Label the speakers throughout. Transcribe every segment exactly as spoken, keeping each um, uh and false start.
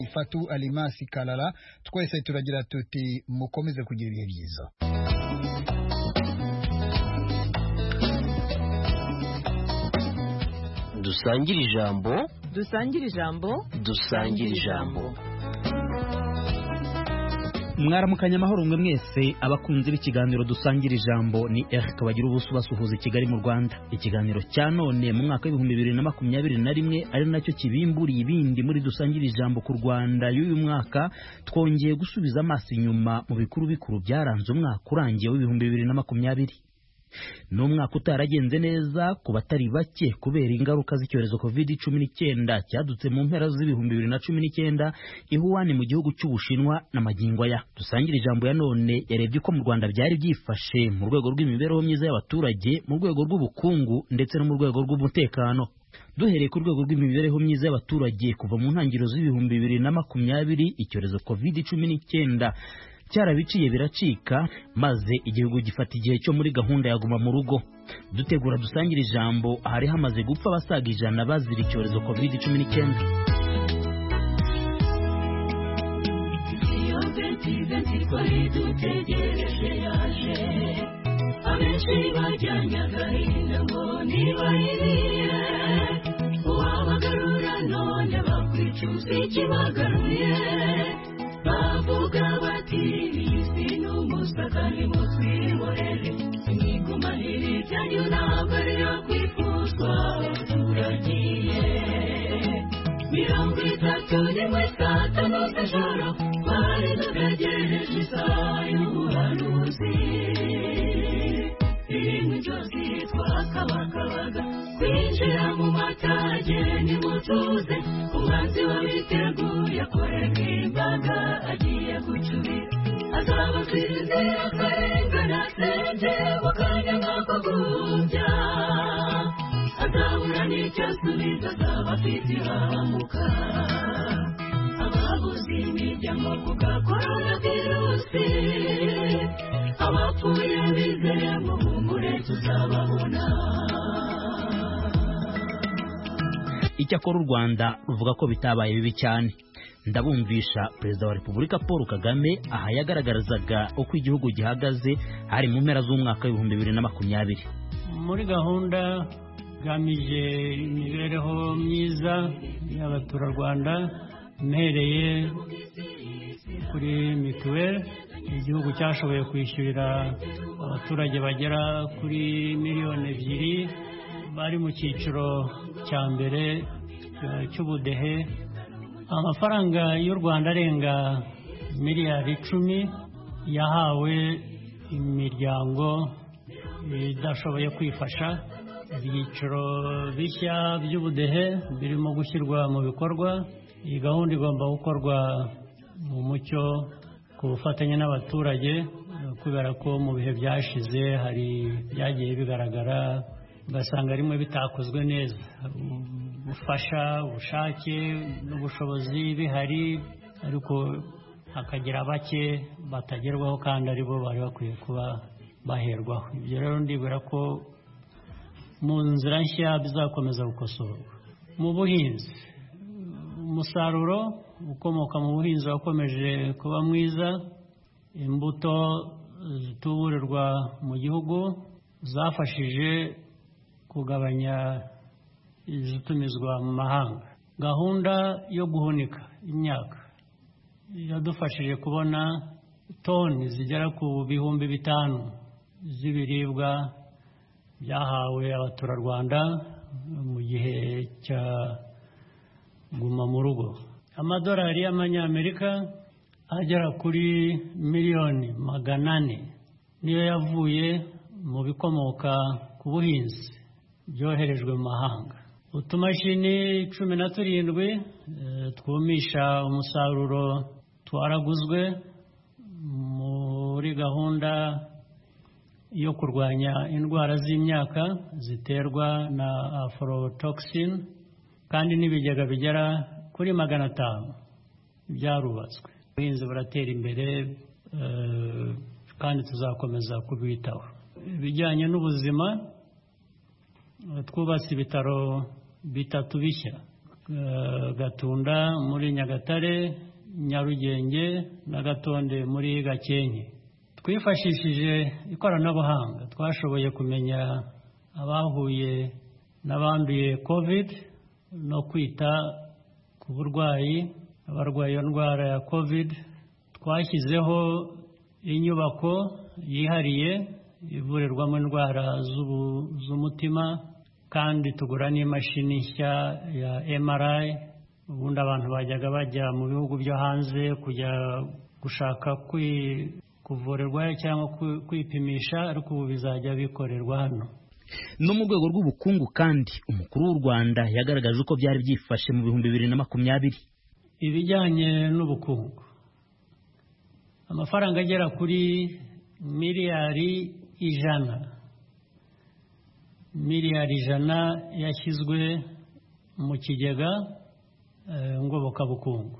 Speaker 1: Fatou Alimasi Kalala twese turagira tuti mukomeze kugira ibihe byiza.
Speaker 2: Dusangire ijambo
Speaker 3: dusangire ijambo
Speaker 2: dusangire ijambo
Speaker 4: Mwaramukanya amahoro mwe mwese abakunzi b'ikiganiro dusangira ijambo. Ni Eric Kabagira ubusu basuhuza Kigali mu Rwanda. Ikiganiro cya none mu mwaka w'ibihumbi bibiri na makumyabiri na rimwe ari nacyo kibimburiye ibindi muri dusangira ijambo ku Rwanda y'uyu mwaka. Twongeye gusubiza amaso inyuma mu bikuru bikuru byaranze umwaka urangiye w'ibihumbi bibiri na makumyabiri. No mwaka utaragenze neza ku batari bake kubera ingaruka z'icyorezo covid cumi n'icyenda cyadutse mu mpera z'ibihumbi bibiri na cumi n'icyenda ihuwani mu gihugu cy'Ubushinwa na magingo ya. Dusangira ijambo ya none yarebye uko mu Rwanda byari byifashe mu rwego rw'imibereho myiza y'abaturage, mu rwego rw'ubukungu ndetse no mu rwego rw'umutekano. Duhereye ku rwego rw'imibereho myiza y'abaturage, kuva mu ntangiriro z'ibihumbi bibiri na makumyabiri icyorezo covid cumi n'icyenda cyarabiciye biracika, maze igihugu gifata igihe cyo muri gahunda ya guma mu rugo. Dutegura dusangira ijambo hari hamaze gupfa abasaga ijana bazira icyorezo covid cumi n'icyenda.
Speaker 5: Abenshi bajyanye agahinda ngo nibayiriye, uwabagarura none bakwicuza ikibagaruye. Bavuga bati isi n'umusaka nimutwihorere, mwigumanire ibyanyu ntabwo ari yo kwifuzwa. Turagiye mirongo itatu n'imwe saa tanu z'ijoro twari dutegereje isaha y'ubuhanuzi. Irimo inzozi twakabakabaga kwinjira mu matage nimutuze, umwanzi wabiteguye akorerwa imbaga agiye gucurira. Azaba kwizera akarengana senge wakanya nk'ako guhumbya, azabura n'icyo asubiza, azaba afite ihahamuka. Ababuze imiryango ku bwa korona virusi, abapfuye bizeye ngo humure tuzababona.
Speaker 4: Icyakora u Rwanda ruvuga ko bitabaye bibi cyane. Ndabumvisha Perezida wa Repubulika Paul Kagame aha yagaragarazaga uko igihugu gihagaze hari mu mpera z'umwaka w'ibihumbi bibiri na makumyabiri.
Speaker 6: Muri gahunda gamije imibereho myiza y'abaturarwanda, mpereye kuri mituweli, igihugu cyashoboye kwishyurira abaturage bagera kuri miliyoni ebyiri bari mu cyiciro cya mbere cy'ubudehe amafaranga y'u Rwanda arenga miliyari icumi yahawe imiryango idashoboye kwifasha. Ibyiciro bishya by'ubudehe birimo gushyirwa mu bikorwa. Iyi gahunda igomba gukorwa mu mucyo ku bufatanye n'abaturage, kubera ko mu bihe byashize hari byagiye bigaragara ugasanga rimwe bitakozwe neza. Ubufasha, ubushake n'ubushobozi bihari, ariko hakagira bake batagerwaho kandi aribo bari bakwiye kuba baherwaho. Ibyo rero ndibwira ko mu nzira nshya bizakomeza gukosorwa. Mu buhinzi, umusaruro ukomoka mu buhinzi wakomeje kuba mwiza. Imbuto zituburirwa mu gihugu zafashije kugabanya izitumizwa mu mahanga. Gahunda yo guhunika imyaka yadufashije kubona toni zigera ku bihumbi bitanu z'ibiribwa byahawe abaturarwanda mu gihe cya guma mu rugo. Amadolari y'amanyamerika agera kuri miliyoni magana ane niyo yavuye mu bikomoka ku buhinzi byoherejwe mu mahanga. Utumashini cumi na turindwi twumisha umusaruro twaraguzwe muri gahunda yo kurwanya indwara z'imyaka ziterwa na aflatoxin, kandi n'ibigega bigera kuri magana atanu byarubatswe. Ubuhinzi buratera imbere kandi tuzakomeza kubwitaho. Ibijyanye n'ubuzima, twubatse ibitaro bitatu bishya Gatunda muri Nyagatare, Nyarugenge na Gatonde muri Gakenke. Twifashishije ikoranabuhanga twashoboye kumenya abahuye n'abanduye COVID no kwita ku burwayi abarwaye indwara ya COVID. Twashyizeho inyubako yihariye ivurirwamo indwara z'umutima kandi tugura n'imashini nshya ya M R I. Ubundi abantu bajyaga bajya mu bihugu byo hanze kujya gushaka kuvurirwa cyangwa kwipimisha, ariko ubu bizajya bikorerwa hano.
Speaker 4: No mu rwego rw'ubukungu kandi umukuru w'u Rwanda yagaragaje uko byari byifashe mu bihumbi bibiri na makumyabiri.
Speaker 6: Ibijyanye n'ubukungu, amafaranga agera kuri miliyari ijana miliyari ijana yashyizwe mu kigega ngobokabukungu.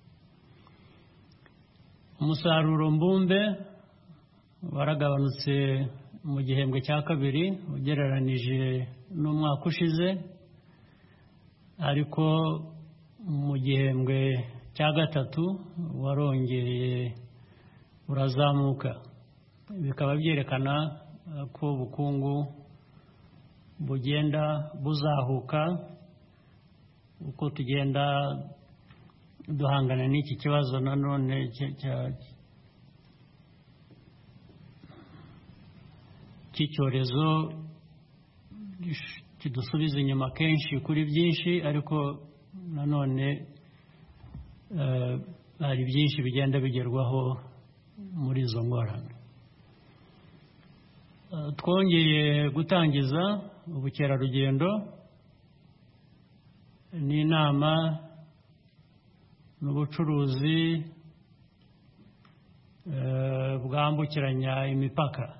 Speaker 6: Umusaruro mbumbe waragabanutse mu gihembwe cya kabiri ugereranije n'umwaka ushize, ariko mu gihembwe cya gatatu warongeye urazamuka. Bikaba byerekana ko ubukungu bugenda buzahuka uko tugenda duhangana n'iki kibazo nanone cy'icyorezo kidusubiza inyuma kenshi kuri byinshi, ariko nanone hari byinshi bigenda bigerwaho muri izo ngorane. Twongeye gutangiza ubukerarugendo n'inama n'ubucuruzi bwambukiranya imipaka.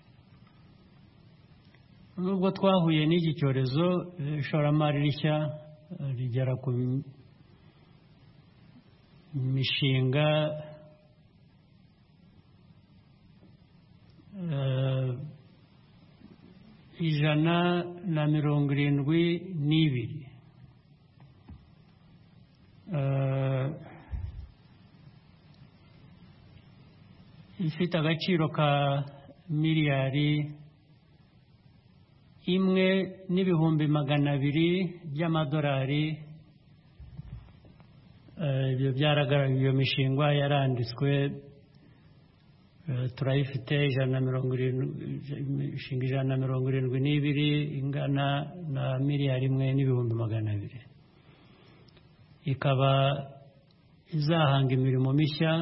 Speaker 6: Nubwo twahuye n'iki cyorezo, ishoramari rishya rigera ku mishinga ijana na mirongo irindwi n'ibiri. Ifite agaciro ka miliyari imwe n'ibihumbi magana abiri by'amadolari. Ibyo byaragaragaye, iyo mishingwa yaranditswe, turayifite ijana na mirongo irindwi imishinga ijana na mirongo irindwi n'ibiri ingana na miliyari imwe n'ibihumbi magana abiri. Ikaba izahanga imirimo mishya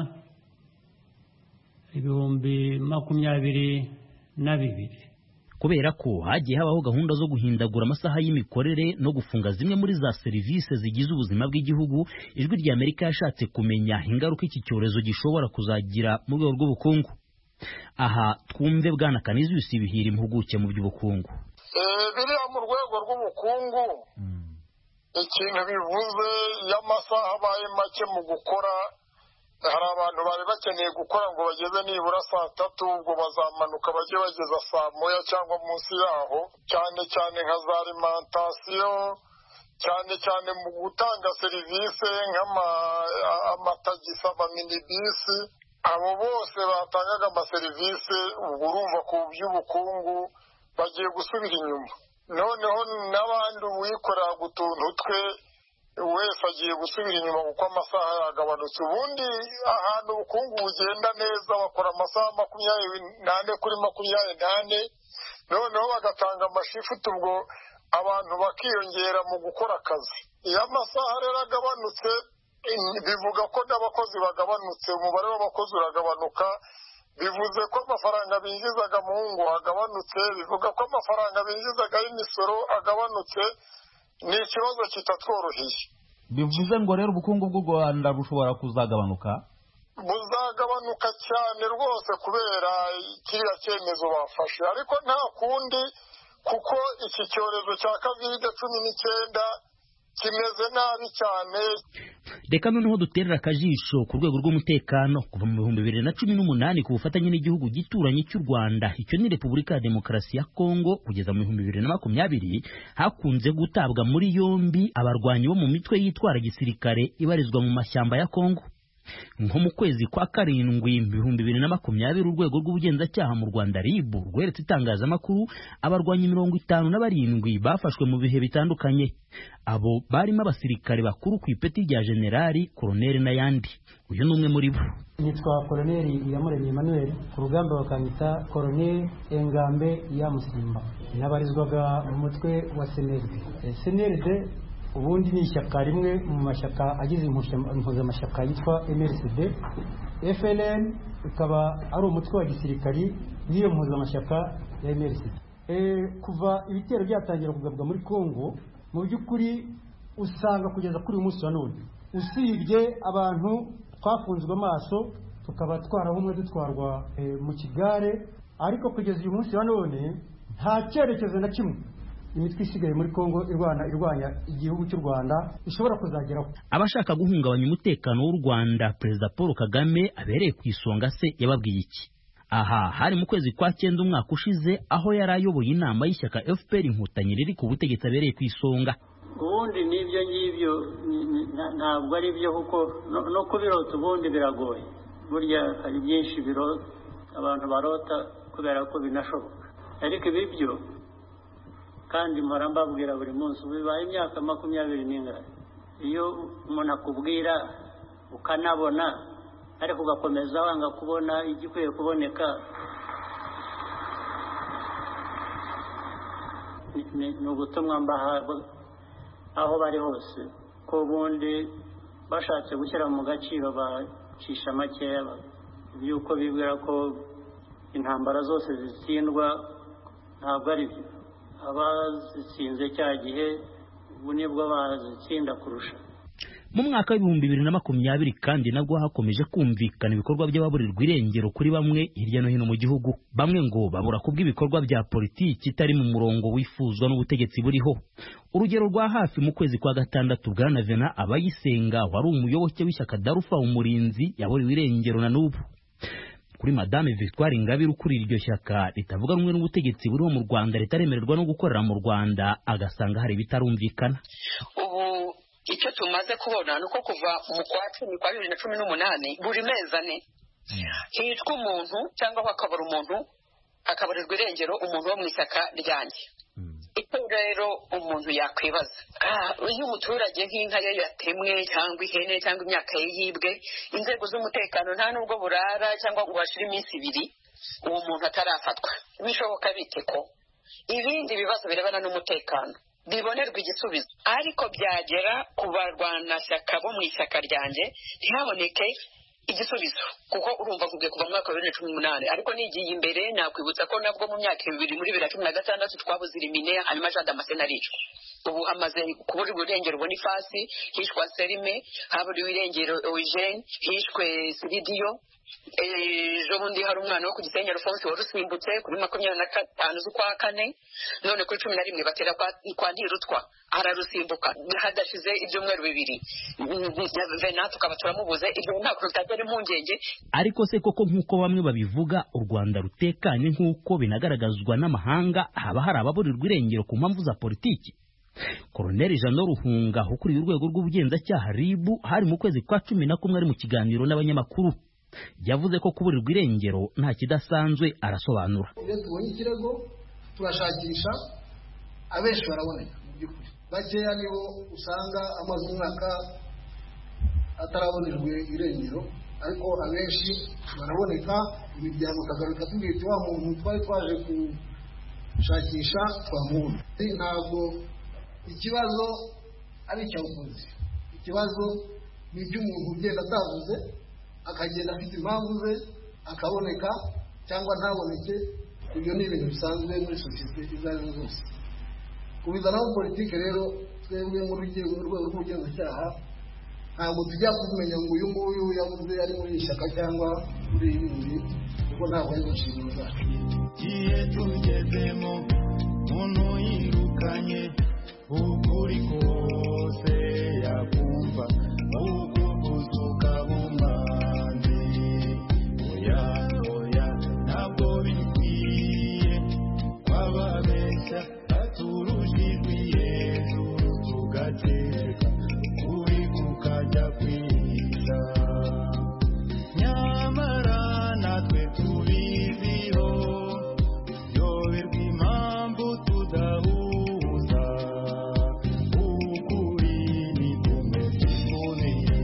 Speaker 6: ibihumbi makumyabiri na bibiri.
Speaker 4: Kubera ko hagiye habaho gahunda zo guhindagura amasaha y'imikorere no gufunga zimwe muri za serivisi zigize ubuzima bw'igihugu, Ijwi rya Amerika yashatse kumenya ingaruka iki cyorezo gishobora kuzagira mu rwego rw'ubukungu. Aha twumve Bwana Canisius Bihira, impuguke mu by'ubukungu.
Speaker 7: Biriya mu rwego rw'ubukungu ikintu bivuze y'amasaha abaye make mu gukora. Hari abantu bari bakeneye gukora ngo bageze nibura saa tatu, ubwo bazamanuka bajye bageza saa moya cyangwa munsi yaho, cyane cyane nka za alimentation, cyane cyane mu gutanga serivisi nk'amatagisi, amaminibisi. Abo bose batangaga amaserivisi, ubwo urumva ku by'ubukungu bagiye gusubira inyuma. Noneho n'abandi uwikorera utuntu twe wese agiye gusubira inyuma kuko amasaha yagabanutse. Ubundi ahantu ubukungu bugenda neza bakora amasaha makumyabiri n'ane kuri makumyabiri n'ane, noneho bagatanga amashifuti, ubwo abantu bakiyongera mu gukora akazi. Iyo amasaha rero agabanutse, bivuga ko n'abakozi bagabanutse, umubare w'abakozi uragabanuka. Bivuze ko amafaranga binjizaga mu ngo agabanutse, bivuga ko amafaranga binjizaga y'imisoro agabanutse. Ni ikibazo kitatworoheye.
Speaker 8: Bivuze ngo rero ubukungu bw'u Rwanda bushobora kuzagabanuka?
Speaker 7: Buzagabanuka cyane rwose kubera kiriya cyemezo bafashe, ariko nta kundi, kuko iki cyorezo cya covid cumi n'icyenda kimeze nabi cyane.
Speaker 4: Reka noneho duterera akajisho ku rwego rw'umutekano. Kuva mu bihumbi bibiri na cumi n'umunani ku bufatanye n'igihugu gituranye cy'u Rwanda, icyo ni Repubulika ya Demokarasi ya Kongo, kugeza mu bihumbi bibiri na makumyabiri hakunze gutabwa muri yombi abarwanyi bo mu mitwe yitwara gisirikare ibarizwa mu mashyamba ya Kongo. Nko mu kwezi kwa karindwi mu bihumbi bibiri na makumyabiri urwego rw'ubugenzacyaha mu Rwanda R I B rweretse itangazamakuru abarwanyi mirongo itanu na barindwi bafashwe mu bihe bitandukanye. Abo barimo abasirikare bakuru ku ipeti rya generali, koloneli n'ayandi. Uyu ni umwe muri bo.
Speaker 9: Nitwa Koloneli Iyamuremye Emmanuel, ku rugamba bakanyita Koloneli Engambe ya Musimba. Nabarizwaga mu mutwe wa C N L D. C N L D ubundi ni ishyaka rimwe mu mashyaka agize impuzamashyaka yitwa M R C D. F L N ikaba ari umutwe wa gisirikari n'iyo mpuzamashyaka ya M R C D. E, kuva ibitero byatangira kugabwa muri Kongo, mu by'ukuri usanga kugeza kuri uyu munsi wa none, usibye abantu twafunzwe amaso tukaba twarahumwe dutwarwa e, mu kigare, ariko kugeza uyu munsi wa none nta cyerekezo na kimwe imitwe isigaye muri Kongo irwana irwanya igihugu cy'u Rwanda ishobora kuzageraho.
Speaker 4: Abashaka guhungabanya umutekano w'u Rwanda, Perezida Paul Kagame abereye ku isonga se yababwiye iki? Aha hari mu kwezi kwa cyenda umwaka ushize, aho yari ayoboye inama y'ishyaka F P R Inkotanyi riri ku butegetsi abereye ku isonga.
Speaker 6: Ubundi n'ibyo ngibyo ntabwo ari byo, kuko no kubirota ubundi biragoye. Burya hari byinshi birota abantu barota kubera ko binashoboka, ariko ibi byo kandi mpora mbabwira buri munsi, bibaye imyaka makumyabiri n'ingahe. Iyo umuntu akubwira ukanabona ariko ugakomeza wanga kubona igikwiye kuboneka, ni ubutumwa mbaha aho bari hose ko ubundi bashatse gushyira mu gaciro bacisha makeya, by'uko bibwira ko intambara zose zitsindwa. Ntabwo ari byo. Abazitsinze cya gihe ubu nibwo bazitsinda kurusha.
Speaker 4: Mu mwaka w'ibihumbi bibiri na makumyabiri kandi nabwo hakomeje kumvikana ibikorwa by'ababurirwa irengero kuri bamwe hirya no hino mu gihugu. Bamwe ngo babura kubw'ibikorwa bya politiki itari mu murongo wifuzwa n'ubutegetsi buriho. Urugero rwa hafi mu kwezi kwa gatandatu, Bwana Vena Abayisenga wari umuyoboke w'ishyaka Darufa Umurinzi yaburiwe irengero na n'ubu. Kuri Madame Victoire Ingabire ukuriye iryo shyaka ritavuga rumwe n'ubutegetsi buriho mu Rwanda, ritaremererwa no gukorera mu Rwanda, agasanga hari bitarumvikana.
Speaker 10: Ubu icyo tumaze kubona nuko kuva mu kwa cumi kwa bibiri na cumi n'umunani buri mezi ane hicwa umuntu cyangwa hakabura umuntu, akaburirwa irengero umuntu wo mu ishyaka ryanjye. Icyo rero umuntu yakwibaza, iyo umuturage nk'inka ye yatemwe cyangwa ihene cyangwa imyaka ye yibwe, inzego z'umutekano nta nubwo burara cyangwa ngo hashire iminsi ibiri uwo muntu atarafatwa, bishoboka bite ko ibindi bibazo birebana n'umutekano bibonerwa igisubizo, ariko byagera ku barwanashyaka bo mu ishyaka ryanjye ntihaboneke igisubizo? Kuko urumva kugiye kuva mu mwaka wa bibiri na cumi n'umunani, ariko nigiye imbere nakwibutsa ko nabwo mu myaka ibiri muri bibiri na cumi na gatandatu twabuze Irimine, hanyuma Jean Damascene aricwa. Ubu hamaze kuburirwa irengero Boniface, hishwa Serime, haburiwe irengero Eugene, hishwe Siridiyo. Ejo bundi hari umwana wo ku Gisenyi Alphonse warusimbutse kuri makumyabiri na gatanu z'ukwa kane, none kuri cumi na rimwe batera kwa Ntirutwa ararusimbuka, hadashize ibyumweru bibiri Vena tukaba turamubuze. Ibyo ntabwo bitagera impungenge.
Speaker 4: Ariko se koko nk'uko bamwe babivuga, u Rwanda rutekanye nk'uko binagaragazwa n'amahanga, haba hari ababurirwa irengero ku mpamvu za politiki? Koloneli Jean Ruhunga ukuriye urwego rw'ubugenzacyaha R I B hari mu kwezi kwa cumi na kumwe ari mu kiganiro n'abanyamakuru yavuze ko kuburirwa irengero nta kidasanzwe. Arasobanura.
Speaker 11: Iyo tubonye ikirego turashakisha, abenshi baraboneka mu by'ukuri, bakeya nibo usanga amaze umwaka atarabonerwa irengero, ariko abenshi baraboneka. Imiryango ikagaruka tubwira iti wa muntu twari twaje gushakisha twamubona. Ntabwo ikibazo ari icy'abakozi, ikibazo ni iby'umuntu ugenda atavuze, akagenda afite impamvu ze, akaboneka cyangwa ntaboneke. Ibyo ni ibintu bisanzwe muri sosiyete izo ari zo zose. Kubizanaho politiki rero, twebwe mu rwego rw'ubugenzacyaha ntabwo tujya kumenya ngo uyu nguyu yavuze ari muri ishyaka cyangwa muri ibindi, kuko ntabwo ari inshingano zacu.
Speaker 5: Igihe tugezemo umuntu yirukanye
Speaker 12: ukuri kose yakumva ukuvuzuka bumanzi oya oya ntabwo bikwiye kwababeshya baturujijwe hejuru tugaceceka ukuri kukajya kwihisha nyamara natwe tubiziho yoberwa impamvu tudahuza ukuri nikomeze imboneye.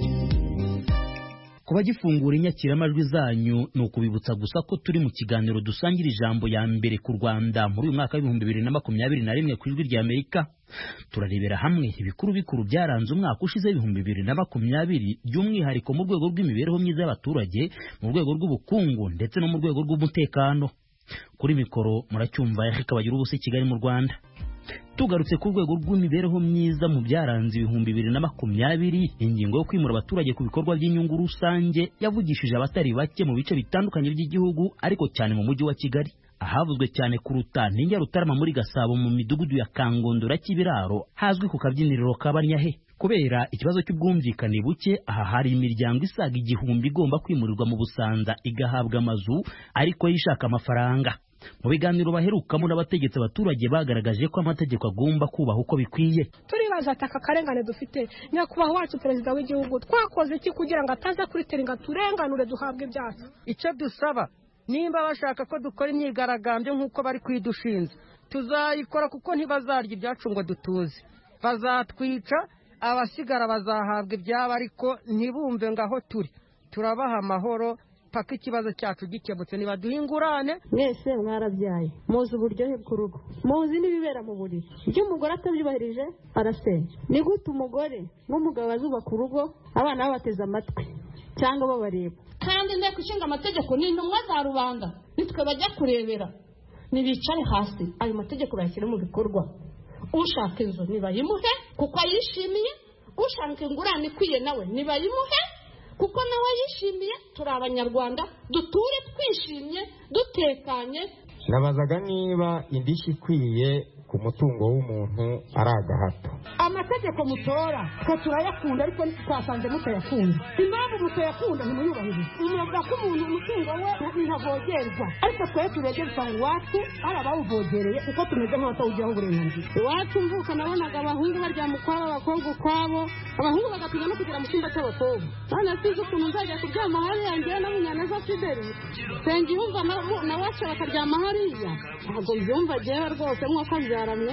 Speaker 4: Kuba gifungura inyakiramajwi zanyu ni ukubibutsa gusa ko turi mu kiganiro dusangira ijambo ya mbere ku Rwanda muri uyu mwaka w'ibihumbi bibiri na makumyabiri na rimwe ku Ijwi rya Amerika. Turarebera hamwe ibikuru bikuru byaranze umwaka ushize ibihumbi bibiri na makumyabiri by'umwihariko mu rwego rw'imibereho myiza y'abaturage, mu rwego rw'ubukungu ndetse no mu rwego rw'umutekano. Kuri mikoro muracyumva Eric Bagira ubusa i Kigali mu Rwanda. Tugarutse ku rwego rw'imibereho myiza mu byaranze ibihumbi bibiri na makumyabiri, ingingo yo kwimura abaturage ku bikorwa by'inyungu rusange yavugishije abatari bake mu bice bitandukanye by'igihugu, ariko cyane mu mujyi wa Kigali. Ahavuzwe cyane kuruta ni Nyarutarama muri Gasabo mu midugudu ya Kangondora Kibiraro hazwi ku kabyiniriro Kabanyahe. Kubera ikibazo cy'ubwumvikane buke, aha hari imiryango isaga igihumbi igomba kwimurirwa mu Busanza igahabwa amazu ariko yishaka amafaranga. Mu biganiro baherukamo n'abategetsi, abaturage bagaragaje ko amategeko agomba kubaha uko bikwiye.
Speaker 13: Turibaza ataka karengane dufite, nyakubahwa wacu perezida w'igihugu twakoze iki kugira ngo ataza kuriteringa turenganure duhabwe ibyacu?
Speaker 14: Icyo dusaba, nimba bashaka ko dukora imyigaragambyo nk'uko bari kwidushinza, tuzayikora kuko ntibazarya ibyacu ngo dutuze. Bazatwica, abasigara bazahabwa ibyabo ariko ntibumve ngaho turi. Turabaha amahoro paka ikibazo cyacu gikemutse, nibaduha ingurane.
Speaker 15: Mwese mwarabyaye, muzi uburyohe bw'urugo, muzi n'ibibera mu buriri. Ibyo umugore atabyubahirije arasenya. Ni gute umugore n'umugabo bazubaka urugo abana babateze amatwi cyangwa babareba?
Speaker 16: Kandi inteko ishinga amategeko ni intumwa za rubanda, nitwe bajya kurebera. Nibicare hasi ayo mategeko bayashyire mu bikorwa. Ushaka inzu nibayimuhe kuko ayishimiye, ushaka ingurane ikwiye nawe nibayimuhe kuko nawe yishimiye. Turi abanyarwanda, duture twishimye dutekanye.
Speaker 17: Nabazaga niba indishyi ikwiye ku mutungo w'umuntu ari agahato.
Speaker 13: Amategeko mutora twe turayakunda ariko twasanze mutayakunda. Impamvu mutayakunda ntimuyubahirize. Umuvuga ko umuntu umutungo we ntavogerwa, ariko twe turegerwa ngo wacu ari abawuvogereye kuko tumeze nk'abatawugiraho uburenganzira. Iwacu mvuka nabonaga abahungu baryama ukwabo, abakobwa ukwabo, abahungu bagatinya no kugera mu cyumba cy'abakobwa. None sinzi ukuntu nzajya kuryama hariya ngewe na Munyaneza Fideli, Nsengiyumva na wacu bakaryama hariya. Ntabwo mbyumva ngewe rwose nk'uko byaramye.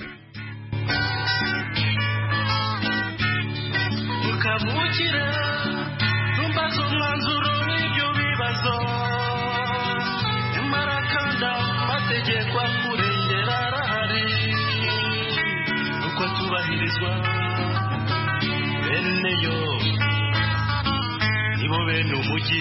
Speaker 12: Ukabukira numbaza umwanzuro w'ibyo bibazo, nyamara kandi amategeko akurengera arahari, uko tubahirizwa bene yo nibo bene umujyi.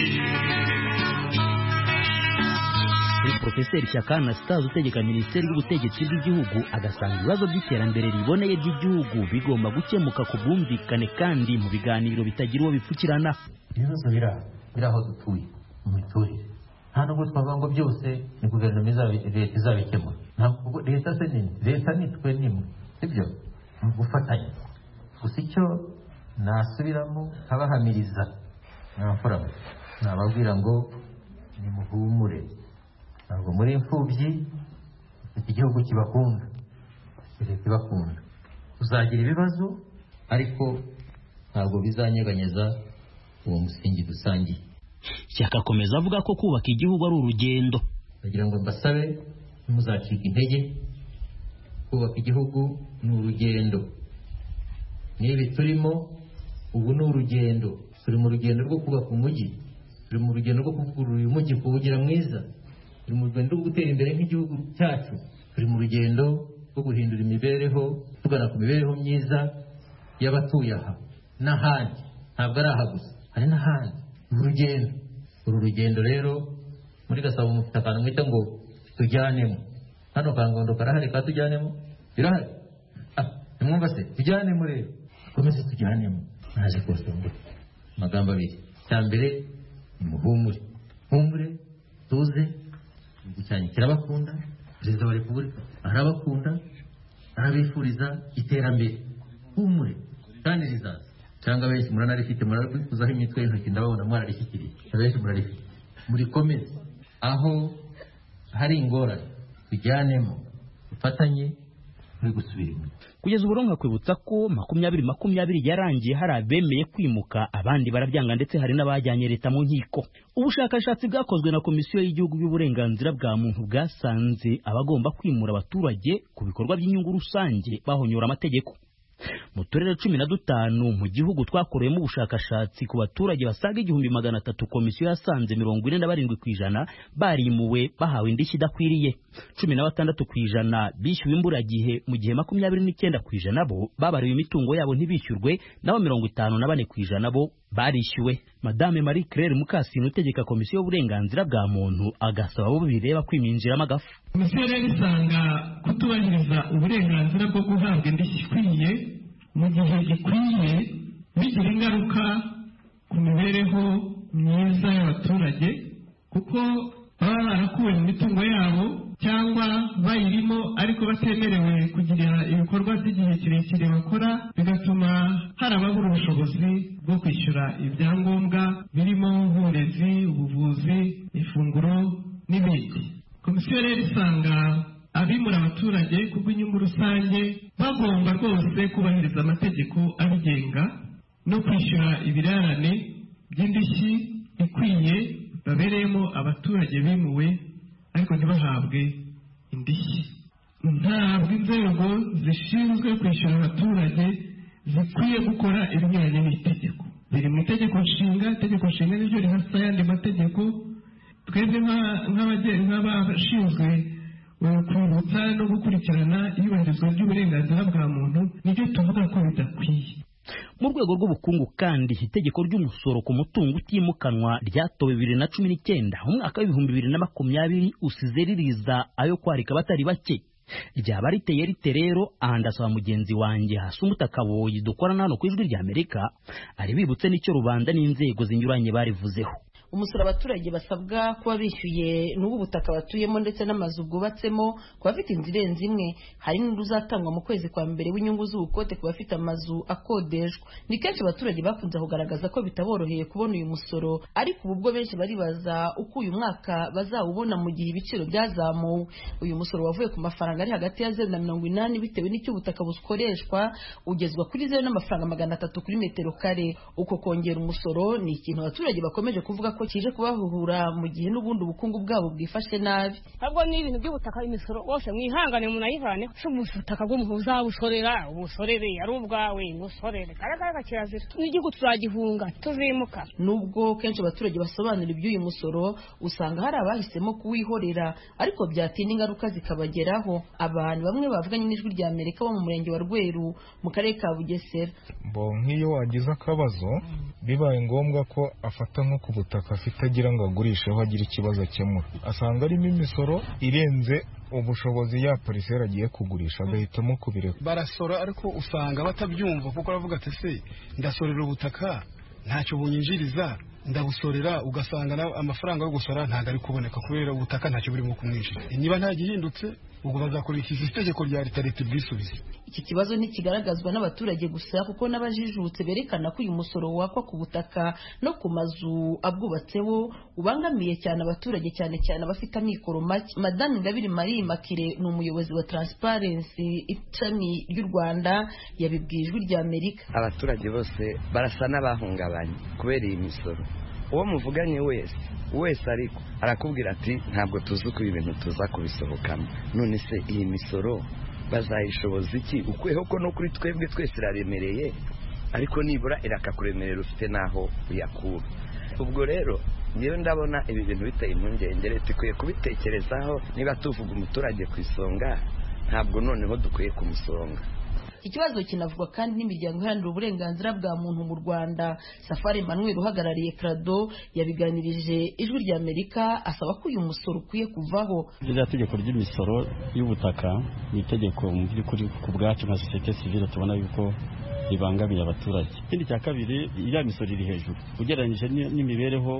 Speaker 4: Profeseri Shyaka Anastase utegeka Minisiteri y'Ubutegetsi bw'Igihugu agasanga ibibazo by'iterambere riboneye by'igihugu bigomba gukemuka ku bwumvikane kandi mu biganiro bitagira uwo bipfukirana.
Speaker 18: Ibibazo biri aho dutuye mu miturire, nta nubwo twavuga ngo byose ni guverinoma leta izabikemura. Ntabwo leta se nini, leta nitwe nimwe, sibyo? Ni ugufatanya. Gusa icyo nasubiramo nkabahamiriza n'abafura nababwira ngo nimuhumure, ntabwo muri imfubyi, ufite igihugu kibakunda, leta ibakunda. Uzagira ibibazo ariko ntabwo bizanyeganyeza uwo musingi dusangiye.
Speaker 4: Shyaka akomeza avuga ko kubaka igihugu ari urugendo.
Speaker 18: Ndagira ngo mbasabe ntimuzacike intege, kubaka igihugu ni urugendo. Nibi turimo ubu ni urugendo, turi mu rugendo rwo kubaka umujyi, turi mu rugendo rwo kuvugurura uyu mujyi kuwugira mwiza, turi mu rugendo rwo gutera imbere nk'igihugu cyacu, turi mu rugendo rwo guhindura imibereho tugana ku mibereho myiza y'abatuye aha n'ahandi. Ntabwo ari aha gusa, hari n'ahandi. Urugendo uru rugendo rero muri Gasabo mufite akantu mwita ngo tujyanemo. Hano Kangondo karahari ka tujyanemo, birahari. Ah, nimwumva se tujyanemo rero, komeze tujyanemo. Naje kubasongora amagambo abiri. Cya mbere ni muhumure, humure tuze, igihugu cyanyu kirabakunda, perezida wa repubulika arabakunda, arabifuriza iterambere humure kandi rizaza cyangwa benshi muranarifite murarikuzaho imitwe y'intoki ndababona mwararifitiriye abenshi murarifite murikomeze aho hari ingorane bijyanemo ufatanye muri gusubira inyuma.
Speaker 4: Kugeza ubu ronka kwibutsa ko makumyabiri makumyabiri yarangiye hari abemeye kwimuka abandi barabyanga ndetse hari n'abajyanye leta mu nkiko. Ubushakashatsi bwakozwe na Komisiyo y'Igihugu y'Uburenganzira bwa Muntu bwasanze abagomba kwimura abaturage ku bikorwa by'inyungu rusange bahonyora amategeko. Mu turere cumi na dutanu mu gihugu twakoreyemo ubushakashatsi ku baturage basaga igihumbi magana atatu, komisiyo yasanze mirongo ine na barindwi ku ijana barimuwe bahawe indishyi idakwiriye. Cumi na batandatu ku ijana bishyuwe imburagihe, mu gihe makumyabiri n'icyenda ku ijana bo babariwe imitungo yabo ntibishyurwe, naho mirongo itanu na bane ku ijana bo barishyuwe. Madame Marie Claire Mukasine utegeka Komisiyo y'Uburenganzira bwa Muntu agasaba abo bireba kwiminjiramo agafu.
Speaker 19: Komisiyo rero isanga kutubahiriza uburenganzira bwo guhabwa indishyi ikwiye mu gihe gikwiye bigira ingaruka ku mibereho myiza y'abaturage, kuko baba barakuwe mu mitungo yabo cyangwa bayirimo ariko batemerewe kugira ibikorwa by'igihe kirekire bakora, bigatuma hari ababura ubushobozi bwo kwishyura ibyangombwa birimo nk'uburezi, ubuvuzi, ifunguro n'ibindi. Komisiyo rero isanga abimura abaturage kubw'inyungu rusange bagomba rwose kubahiriza amategeko abigenga no kwishyura ibirarane by'indishyi ikwiye babereyemo abaturage bimuwe ariko ntibahabwe indishyi. Ntabwo inzego zishinzwe kwishyura abaturage zikwiye gukora ibinyuranye n'itegeko. Biri mu itegeko nshinga, itegeko nshinga niryo rihasa ayandi mategeko. Twebwe nk'abashinzwe kwibutsa no gukurikirana iyubahirizwa ry'uburenganzira bwa muntu nibyo tuvuga ko bidakwiye.
Speaker 4: Mu rwego rw'ubukungu kandi itegeko ry'umusoro ku mutungo utimukanwa ryatowe bibiri na cumi n'icyenda, umwaka w'ibihumbi bibiri na makumyabiri usize ririza ayo kwarika abatari bake. Ryaba riteye rite rero? Aha ndasaba mugenzi wanjye Hasumuta Kaboyi dukorana hano ku Ijwi ry'Amerika ari bibutse n'icyo rubanda n'inzego zinyuranye barivuzeho.
Speaker 20: Umusoro abaturage basabwa kuba bishyuye n'ubu butaka batuyemo ndetse n'amazu bwubatsemo ku bafite inzu irenze imwe, hari n'uruzatangwa mu kwezi kwa mbere w'inyungu z'ubukote ku bafite amazu akodeshwa. Ni kenshi abaturage bakunze kugaragaza ko bitaboroheye kubona uyu musoro, ariko ubu bwo benshi baribaza uko uyu mwaka bazawubona mu gihe ibiciro byazamuwe. Uyu musoro wavuye ku mafaranga ari hagati ya zeru na mirongo inani bitewe n'icyo ubutaka bukoreshwa ugezwa kuri zeru n'amafaranga magana atatu kuri metero kare. Uko kongera umusoro ni ikintu abaturage bakomeje kuvuga ko kije kubahuhura mu gihe n'ubundi ubukungu bwabo bwifashe nabi.
Speaker 21: Ntabwo ni ibintu by'ubutaka imisoro wose mwihangane munayivane cyo ubutaka bwo muhuza busorera ubusorere ari ubwawe nusorere karagara kirazira n'igihugu tuzagihunga tuzimuka.
Speaker 20: Nubwo kenshi abaturage basobanura iby'uyu musoro usanga hari abahisemo kuwihorera, ariko byatinda ingaruka zikabageraho. Abantu bamwe bavuganye n'Ijwi ry'Amerika bo mu murenge wa Rweru mu karere ka Bugesera.
Speaker 22: Bo nk'iyo wagize akabazo bibaye ngombwa ko afata nko ku butaka afite agira ngo agurisheho agira ikibazo akemura, asanga arimo imisoro irenze ubushobozi ya parisera agiye kugurisha agahitamo kubireka.
Speaker 23: Barasora ariko usanga batabyumva kuko aravuga ati se ndasorera ubutaka ntacyo bunyinjiriza ndabusorera, ugasanga amafaranga yo gusora ntabwo ari kuboneka kubera ubutaka ntacyo burimo kumwishyura. Niba nta gihindutse ubwo bazakurikiza itegeko rya leta leta bwisubize.
Speaker 20: Iki kibazo ntikigaragazwa n'abaturage gusa kuko n'abajijutse berekana ko uyu musoro wakwa ku butaka no ku mazu abwubatseho ubangamiye cyane abaturage, cyane cyane abafite amikoro make. Madame Ingabire Marie Makire ni umuyobozi wa Transparency ishami ry'u Rwanda yabibwiye Ijwi ry'Amerika.
Speaker 24: Abaturage bose barasa n'abahungabanye kubera iyi misoro. Uwo muvuganye wese wese ariko arakubwira ati ntabwo tuzi uko ibintu tuza kubisohokamo. None se iyi misoro bazayishoboza iki? Ukweho ko no kuri twebwe twese iraremereye, ariko nibura irakakuremerera ufite naho uyakura. Ubwo rero ngewe ndabona ibi bintu biteye impungenge, leta ikwiye kubitekerezaho. Niba tuvuga umuturage ku isonga, ntabwo noneho dukwiye kumusonga.
Speaker 20: Ikibazo kinavugwa kandi n'imiryango iharanira uburenganzira bwa muntu mu Rwanda. Safari Emmanuel uhagarariye Crado yabiganirije Ijwi ry'Amerika asaba ko uyu musoro ukwiye kuvaho.
Speaker 25: Iriya tegeko ry'imisoro y'ubutaka ni itegeko mu by'ukuri ku bwacu nka sosiyete sivile tubona yuko ribangamiye abaturage. Ikindi cya kabiri, iriya misoro iri hejuru ugereranyije n'imibereho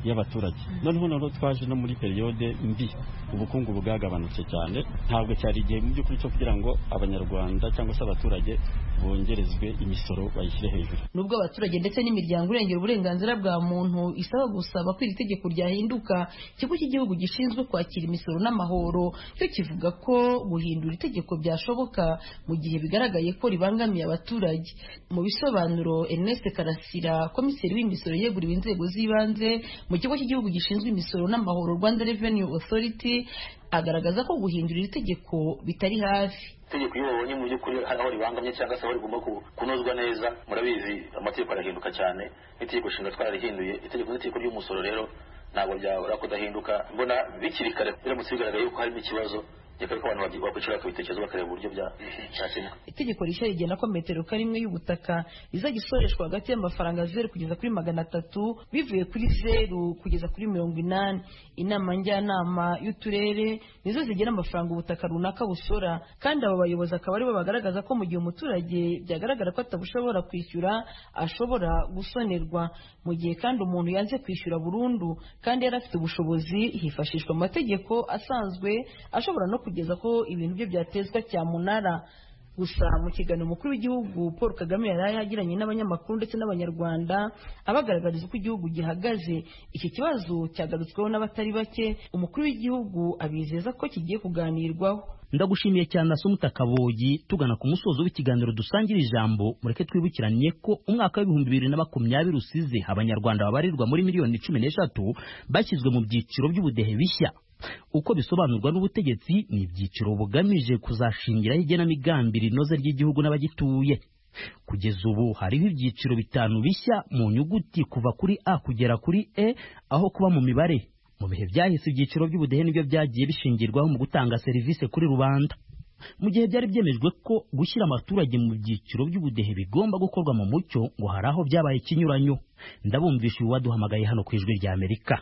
Speaker 25: y'abaturage noneho noneho twaje no muri periyode mbi ubukungu bwagabanutse cyane ntabwo cyari igihe mu by'ukuri cyo kugira ngo abanyarwanda cyangwa se abaturage bongerezwe imisoro bayishyire hejuru.
Speaker 20: Nubwo abaturage ndetse n'imiryango irengera uburenganzira bwa muntu isaba gusaba ko iri tegeko ryahinduka, ikigo cy'igihugu gishinzwe kwakira imisoro n'amahoro cyo kivuga ko guhindura itegeko byashoboka mu gihe bigaragaye ko ribangamiye abaturage. Mu bisobanuro, Ernest Karasira, komiseri w'imisoro yeguriwe inzego z'ibanze mu kigo cy'igihugu gishinzwe imisoro n'amahoro Rwanda Revenue Authority, agaragaza ko guhindura iri tegeko bitari hafi.
Speaker 1: Itegeko iyo babonye mu by'ukuri hari aho ribangamye cyangwa se aho rigomba kunozwa neza, murabizi amategeko arahinduka cyane, itegeko nshinga twararihinduye, itegeko n'itegeko ry'umusoro rero ntabwo byabura kudahinduka. Mbona bikiri kare biramutse bigaragaye yuko harimo ikibazo reka ko abantu bakwicara bakabitekereza bakareba uburyo byakemuka.
Speaker 20: Itegeko rishya rigena ko metero karimwe y'ubutaka izajya isoreshwa hagati y'amafaranga zeru kugeza kuri magana atatu bivuye kuri zeru kugeza kuri mirongo inani. Inama njyanama y'uturere nizo zigena amafaranga ubutaka runaka busora, kandi abo bayobozi akaba aribo bagaragaza ko mu gihe umuturage byagaragara ko atabushobora kwishyura ashobora gusonerwa. Mu gihe kandi umuntu yanze kwishyura burundu kandi yari afite ubushobozi, hifashishwa amategeko asanzwe ashobora no kugeza ko ibintu bye byatezwa cyamunara. Gusa mu kiganiro umukuru w'igihugu Paul Kagame yari yagiranye n'abanyamakuru ndetse n'abanyarwanda abagaragariza uko igihugu gihagaze, iki kibazo cyagarutsweho n'abatari bake. Umukuru w'igihugu abizeza ko kigiye kuganirwaho.
Speaker 4: Ndagushimiye cyane Asumuta Kaboyi. Tugana ku musozo w'ikiganiro dusangira ijambo, mureke twibukiranye ko umwaka w'ibihumbi bibiri na makumyabiri usize abanyarwanda babarirwa muri miliyoni cumi n'eshatu bashyizwe mu byiciro by'ubudehe bishya. Uko bisobanurwa n'ubutegetsi, ni ibyiciro bugamije kuzashingiraho igenamigambi rinoze ry'igihugu n'abagituye. Kugeza ubu hariho ibyiciro bitanu bishya mu nyuguti kuva kuri A kugera kuri E, aho kuba mu mibare. Mu bihe byahise ibyiciro by'ubudehe nibyo byagiye bishingirwaho mu gutanga serivisi kuri rubanda. Mu gihe byari byemejwe ko gushyira abaturage mu byiciro by'ubudehe bigomba gukorwa mu mucyo, ngo hari aho byabaye ikinyuranyo. Ndabumvisha uwaduhamagaye hano ku Ijwi rya Amerika.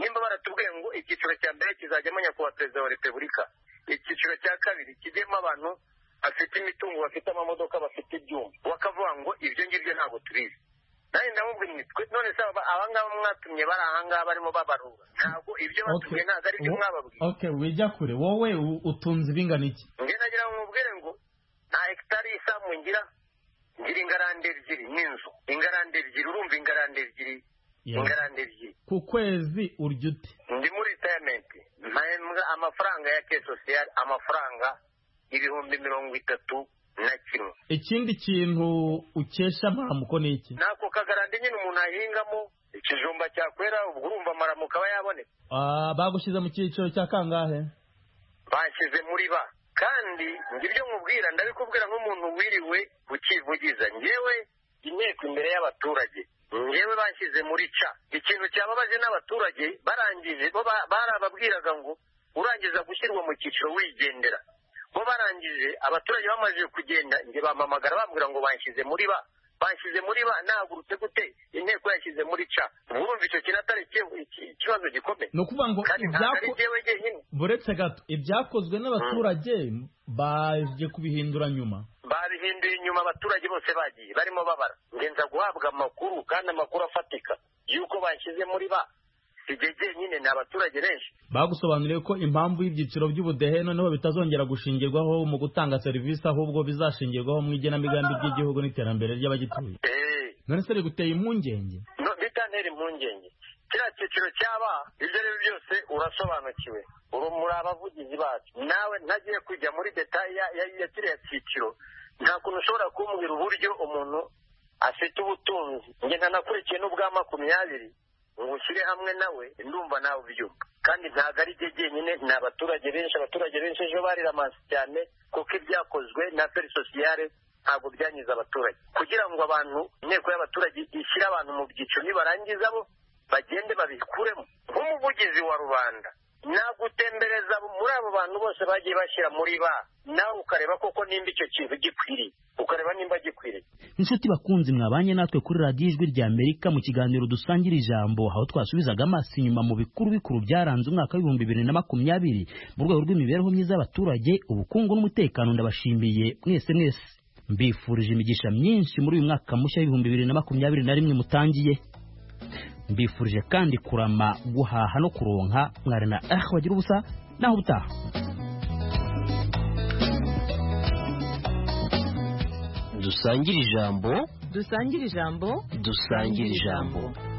Speaker 2: Icyiciro cya mbere kizajyamo nyakubahwa perezida wa repubulika, icyiciro cya kabiri kijyemo abantu bafite imitungo, bafite amamodoka, bafite ibyuma, bakavuga ngo ibyo ngibyo ntabwo tubizi. Nanjye ndamubwira nitwe none se abangaba mwatumye bari ahangaha barimo babarura, ntabwo ibyo batumye ntabwo ari byo mwababwiye.
Speaker 3: Okay, wijya kure. Wowe utunze ibingana iki?
Speaker 2: Nge nagira ngo mubwire ngo nta hegitari y'isambu ngira, ngira ingarande ebyiri n'inzu. Ingarande ebyiri, urumva ingarande ebyiri ingarande ebyiri
Speaker 3: ku kwezi urya ute?
Speaker 2: Ndi muri retirement, mpembwa amafaranga ya ke social, amafaranga ibihumbi mirongo itatu na kimwe.
Speaker 3: Ikindi kintu ukesha amaramuko ni iki?
Speaker 2: Nako kagarande nyine umuntu ahingamo ikijumba cyakwera, ubwo urumva amaramuko aba yaboneka.
Speaker 3: Ah, bagushyize mu cyiciro cya kangahe?
Speaker 2: Bashyize muri ba, kandi ngibyo nkubwira ndabikubwira nk'umuntu wiriwe ukivugiza. Ngewe inteko imbere y'abaturage, ngewe bashyize muri ca. Ikintu cyababaje n'abaturage barangije bo barababwiraga ngo urangiza gushyirwa mu cyiciro wigendera. Bo barangije abaturage bamaze kugenda, nge bamamagara bambwira ngo banshyize muri ba, banshyize muri ba nagurutse gute, inteko yashyize muri ca. Urumva icyo kinatari ikibazo gikomeye.
Speaker 3: No kuvuga ngo buretse gato ibyakozwe n'abaturage baje kubihindura nyuma.
Speaker 2: Babihinduye inyuma, abaturage bose bagiye barimo babara. Ngenza guhabwa amakuru, kandi amakuru afatika yuko banshyize muri ba. Sigege nyine ni abaturage benshi.
Speaker 3: Bagusobanuriye ko impamvu y'ibyiciro by'ubudehe noneho bitazongera gushingirwaho mu gutanga serivisi, ahubwo bizashingirwaho mu igenamigambi ry'igihugu n'iterambere ry'abagituye.
Speaker 2: Eh.
Speaker 3: None se biguteye impungenge?
Speaker 2: No, bitantera impungenge. Kiriya cyiciro cyaba ibyo rero byose urasobanukiwe. Uri muri abavugizi bacu. Nawe ntagiye kujya muri detail ya kiriya cyiciro, nta kuntu ushobora kumbwira uburyo umuntu afite ubutunzi. Nge ntanakurikiye n'ubwa makumyabiri ngo ushyire hamwe nawe, ndumva nawe ubyumva. Kandi ntabwo ari byo jyenyine, ni abaturage benshi. Abaturage benshi ejo bariramaze cyane kuko ibyakozwe na feri sosiyale ntabwo byangiza abaturage. Kugira ngo abantu, inteko y'abaturage ishyire abantu mu byiciro, nibarangiza bo bagende babikuremo. Nk'umuvugizi wa rubanda nagutembereza muri abo bantu bose bagiye bashyira muri ba, nawe ukareba koko nimba icyo kintu gikwiriye, ukareba nimba gikwiriye.
Speaker 4: Inshuti bakunzi, mwabanye natwe kuri radiyo Ijwi rya Amerika mu kiganiro dusangira ijambo, aho twasubizaga amaso inyuma mu bikuru bikuru byaranze umwaka w'ibihumbi bibiri na makumyabiri mu rwego rw'imibereho myiza y'abaturage, ubukungu n'umutekano. Ndabashimiye mwese mwese, mbifurije imigisha myinshi muri uyu mwaka mushya w'ibihumbi bibiri na makumyabiri na rimwe mutangiye. mbifurije kandi kurama guhaha no kuronka mwari na ah bagira ubusa naho utaha.
Speaker 6: Dusangire ijambo
Speaker 20: dusangire ijambo
Speaker 6: dusangire ijambo